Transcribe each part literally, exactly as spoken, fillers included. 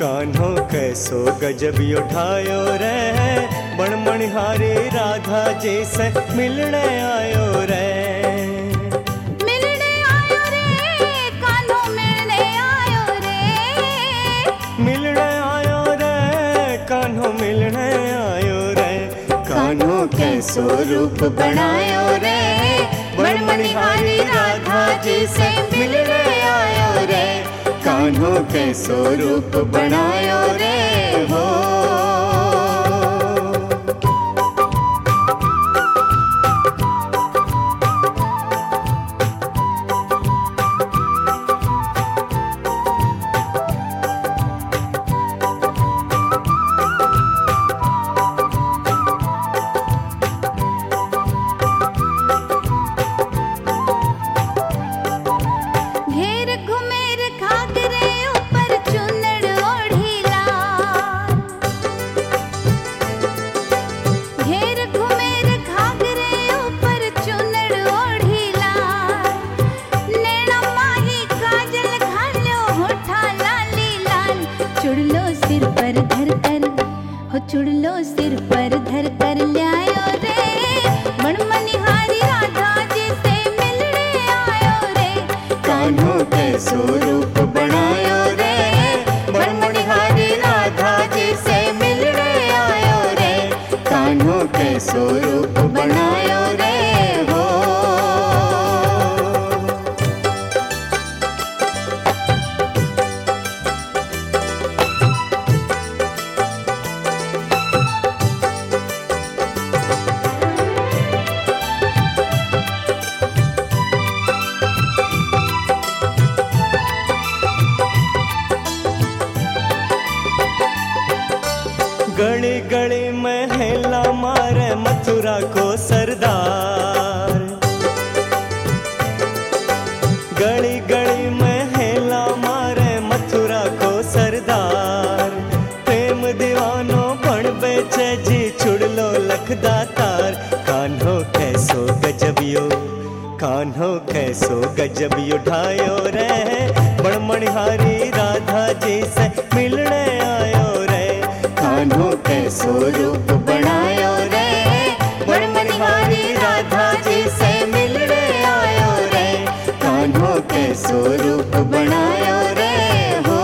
कान्हो कैसो गजब उठायो रे, बण मणिहारी राधा जी से मिलने आयो रे। मिलने आयो रे कान्हो, मिलने आयो रे। मिलने आयो रे कान्हो, मिलने आयो रे। कान्हो कैसो रूप बनायो रे, बण मणिहारी राधा जी से मिलने आयो रे। कान्हो कैसो रूप बनायो रे हो। चुड़लो सिर पर धर कर ल्यायो रे, बण मणिहारी राधा जी से मिलने आयो रे। कान्हो कैसो रूप बनायो रे, बण मणिहारी राधा जी से मिलने आयो रे। कान्हो कैसो रूप बनायो रे हो। गली गली में हेला मारे मथुरा को सरदार। गली गली में हेला मारे मथुरा को सरदार। प्रेम दीवानो पण बेचे जी छुड़लो लखदातार। कान्हो कैसो गजबियो, कान्हो कैसो गजब उठायो रे, बण मणिहारी राधा जी से मिलने आयो रे। कान्हो कैसो रूप बनायो रे, बण मणिहारी राधा जी से मिलने आयो रे। कान्हो कैसो रूप बनायो रे हो।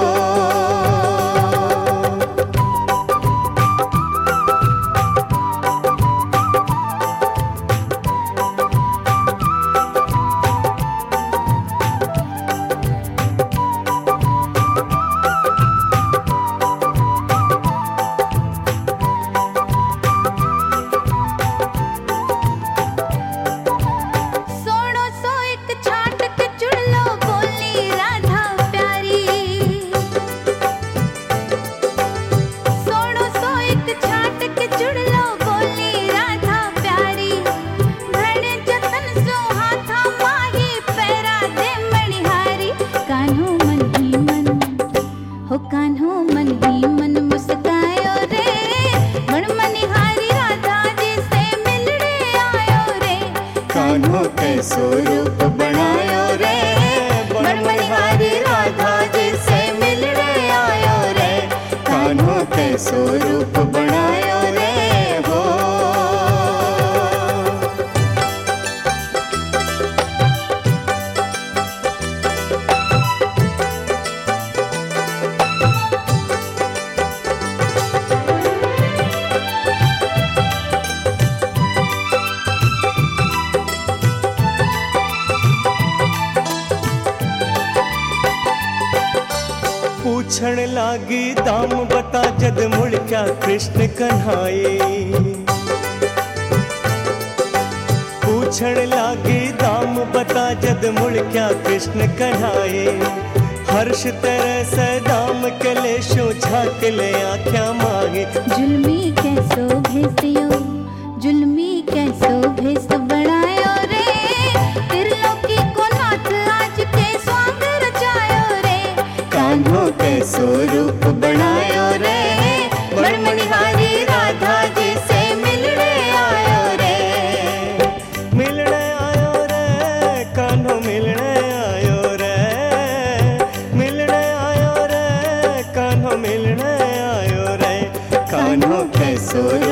कान्हो मन ही मन मुस्कायो रे, बण मणिहारी राधा जी से मिलने आयो रे। कान्हो कैसो रूप बनायो रे, बण मणिहारी राधा जी से मिलने आयो रे। कान्हो कैसो रूप बनायो रे हो। पूछण लागी दाम बता जद मुड़ क्या कृष्ण कन्हाई। पूछण लागी दाम बता जद मुड़ क्या कृष्ण कन्हाई। हर्ष तेरे से दाम के ले शो झाक ले आख्या मांगे। जुल्मी कैसो भेसियो, जुल्मी कैसो भेस बढ़ायो रे, त्रिलोकी को नाथ आज के स्वांग रचायो रे। कान्हो कैसो रूप बनायो रे, बण मणिहारी राधा जी से मिलने आयो रे। मिलने आयो रे कान्हो, मिलने आयो रे। मिलने आयो रे कान्हो, मिलने कैसो